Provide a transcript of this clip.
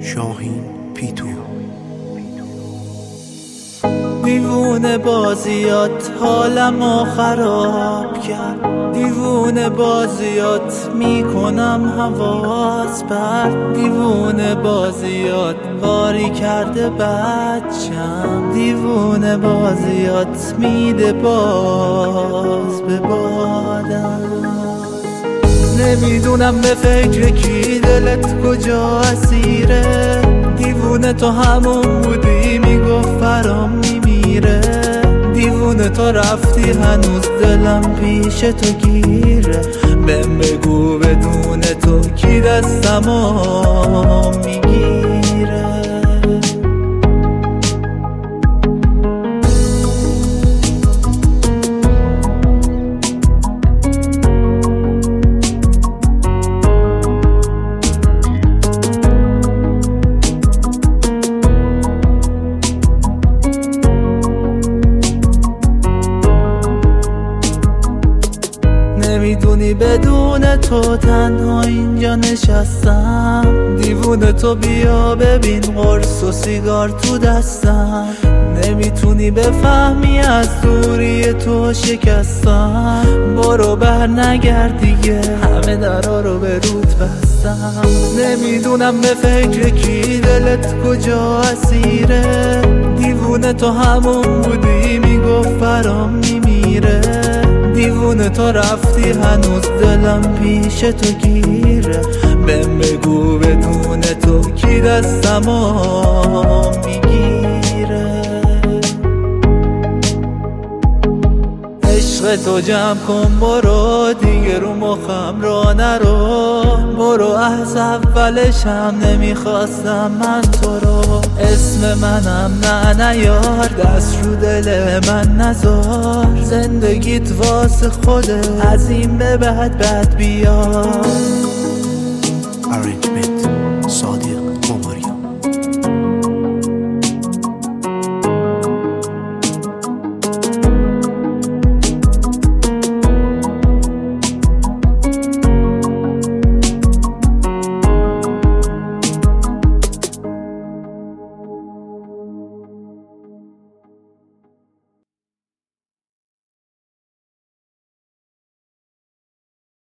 شاهین پیتو. دیوونه بازیات حالمو خراب کرد، دیوونه بازیات میکنم حواس برد، دیوونه بازیات باری کرده بچم، دیوونه بازیات میده باز به بادم. نمیدونم به فکر کی دلت کجا اسیره، دیوونه تو همون بودی میگفت برام میمیره، دیوونه تو رفتی هنوز دلم پیش تو گیره، بهم بگو بدون تو کی دستمو میگیره. نمیدونی بدون تو تنها اینجا نشستم، دیوونه تو بیا ببین قرص و سیگار تو دستم، نمیتونی بفهمی از دوری تو شکستم، برو بر نگرد دیگه همه درا رو به رود بستم. نمیدونم به فکر کی دلت کجا اسیره، دیوونه تو همون بودی میگفت برام میمیره، دیوونه تو رفتی هنوز دلم پیش تو گیره، بهم بگو بدون تو کی دستمو میگیره. عشق تو جمع کن برو دیگه رو مخم را نرو، برو از اولش هم نمیخواستم من تو رو، اسم منم نه نیار، دست رو دل من نذار، زندگیت واسه خوده از این به بعد بد بیار. Arrangement صادق